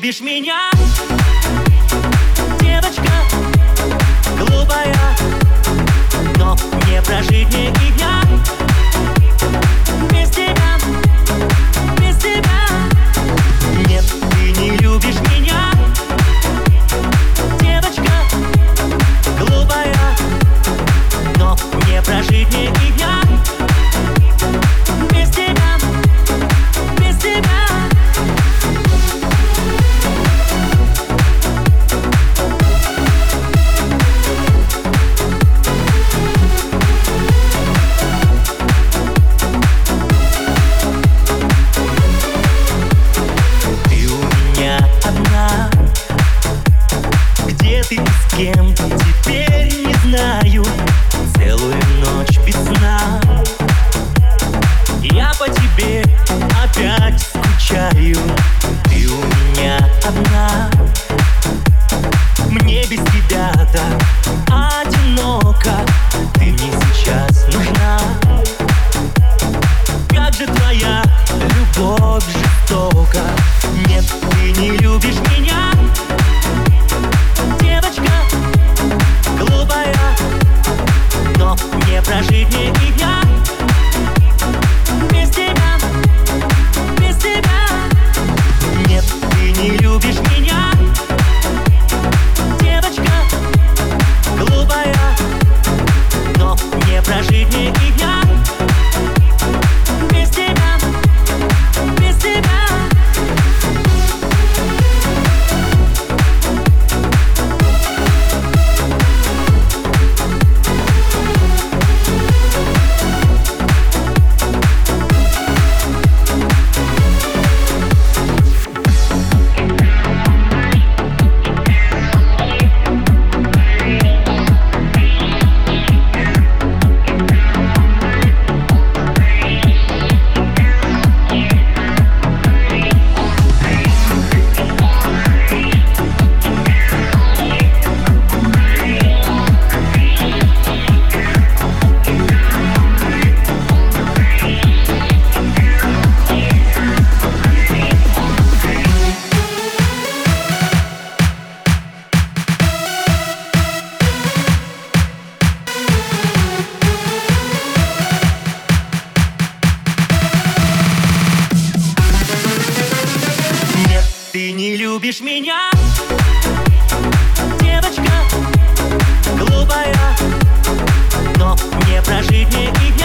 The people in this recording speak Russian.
любишь меня, девочка глупая, но не прожить мне и дня без тебя, без тебя. Нет, ты не любишь меня, девочка глупая, но не прожить мне и дня без тебя, без тебя. Где ты и с кем, теперь не знаю. Целую ночь без сна я по тебе опять скучаю. Ты у меня одна, мне без тебя так одиноко. Ты мне сейчас нужна. Как же твоя любовь жестока. Нет, ты не любишь меня, девочка глупая, но не прожить мне и дня без тебя, без тебя. Нет, ты не любишь меня, девочка глупая, но не прожить мне и дня без тебя, без тебя. Ты не любишь меня, девочка глупая, но не прожить мне и дня